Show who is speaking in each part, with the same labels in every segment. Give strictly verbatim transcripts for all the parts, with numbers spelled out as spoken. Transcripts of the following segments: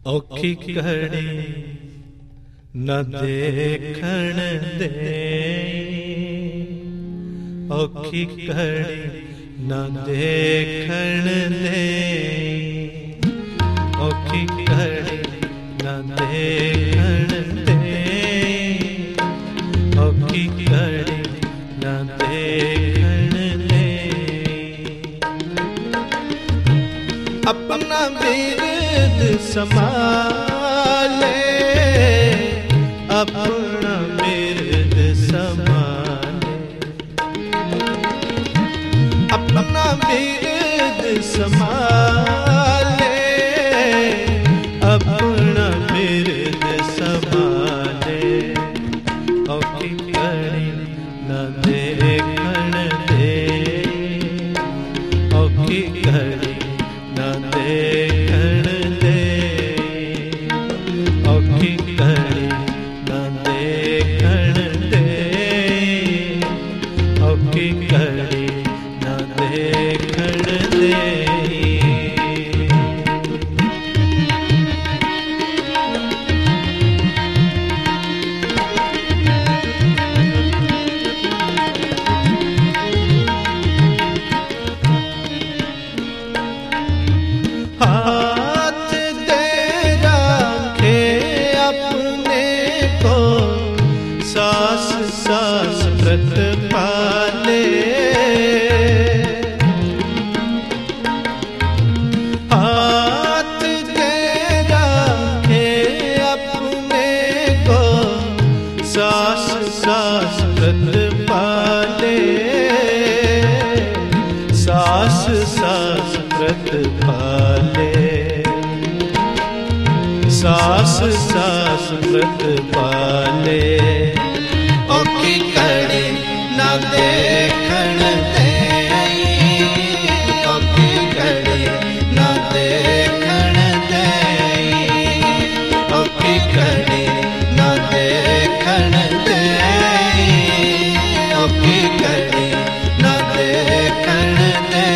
Speaker 1: औखी घड़ी न देखण दे, औखी घड़ी न देखण दे, औखी घड़ी न देखण दे, औखी घड़ी न देखण दे। अपना बिरद संभाले, अपना बिरद संभाले, अपना बिरद संभाले, अपना बिरद संभाले। औखी घड़ी न देखण दे, औखी घड़ी न देखण दे, औखी घड़ी न देखण दे, औखी घड़ी न देखण दे। हाथ दे रखे अपने को, सास सास व्रत पाले, हाथ दे रखे अपने को, सास सास व्रत पाले, सास सास व्रत पाले, सास सास व्रत पाले। औखी घड़ी न देखण दे, औखी घड़ी न देखण दे, औखी घड़ी न देखण दे, औखी घड़ी न देखण दे।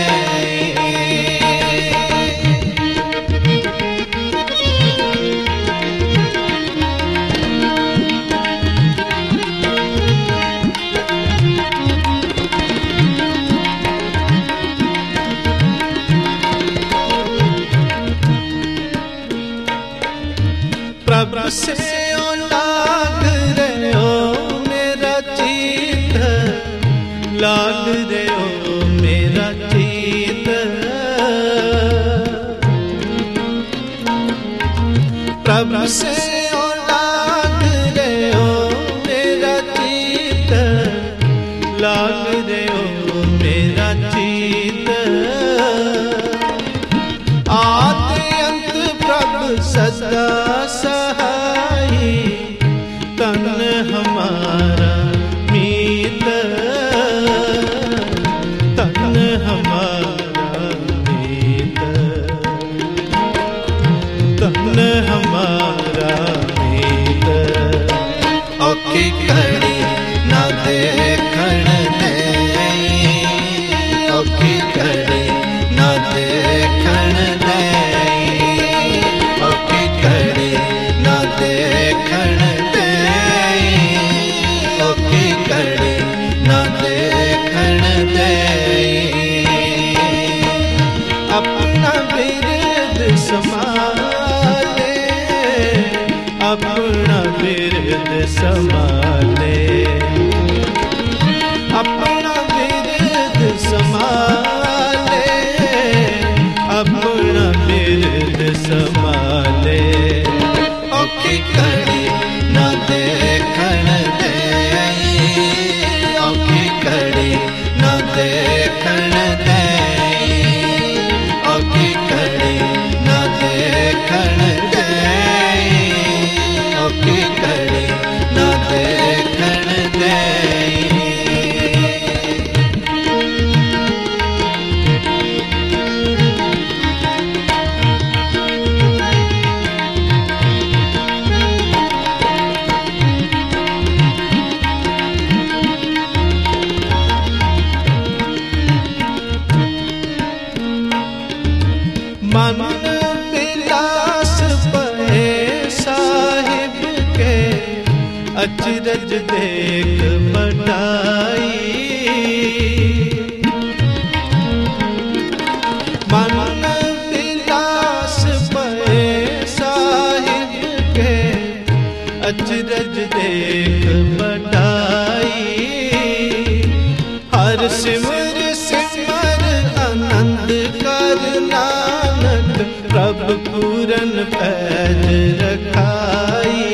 Speaker 1: प्रभु से ओ लाग रहे हो मेरा चित, लाग रहे हो मेरा चित, प्रभु से ओ लाग रहे हो मेरा चित, लाग रहे हो मेरा चित। आदि अंत प्रभु सदा सहाई, तन हमारा मीत, तन हमारा मीत, तन हमारा मीत। औखी घड़ी न देखण दे, औखी घड़ी न देखण दे, औखी घड़ी न देखण दे, औखी घड़ी न देखण दे। अपना बिरद संभाले, अपना बिरद संभाले, अपना बिरद संभाले, अपना बिरद संभाले। औखी घड़ी न देखण दे, औखी घड़ी न देखण दे, औखी घड़ी न देखण दे, औखी घड़ी न देखण दे। अचरज देख बटाई मन विलास पे साहिब के अचरज देख बटाई हर सिमर सिमर आनंद कर नानक प्रभु पूरन पैज रखाई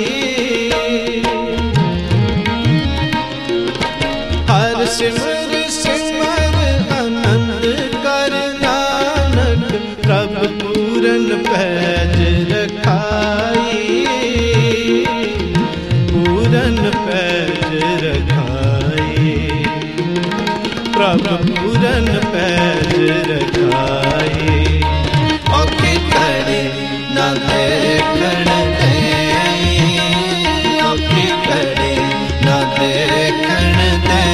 Speaker 1: हर सिमर सिमर आनंद कर नानक प्रभु पूरन पैज रखाई पूरन पैज रखाई प्रभु पूरन पैज रखाई औखी घड़ी न देखण दे औखी घड़ी न देखण दे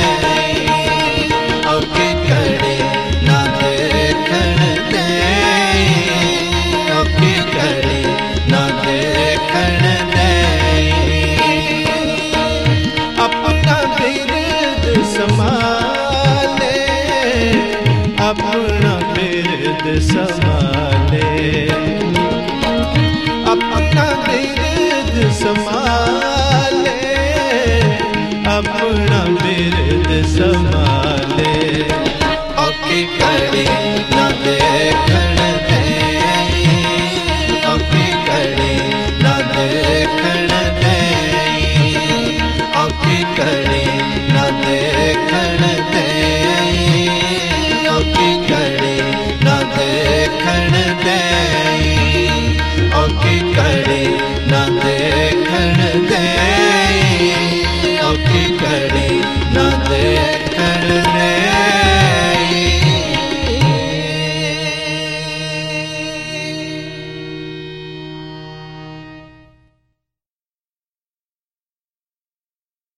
Speaker 1: औखी घड़ी न देखण दे औखी घड़ी न देखण दे अपना बिरद संभाले अपना बिरद संभाले अपना बिरद संभाले अपना बिरद संभाले औखी घड़ी न देखण दे औखी घड़ी न देखण दे औखी घड़ी न देखण दे औखी घड़ी न देखण दे औखी घड़ी न देखण दे औखी घड़ी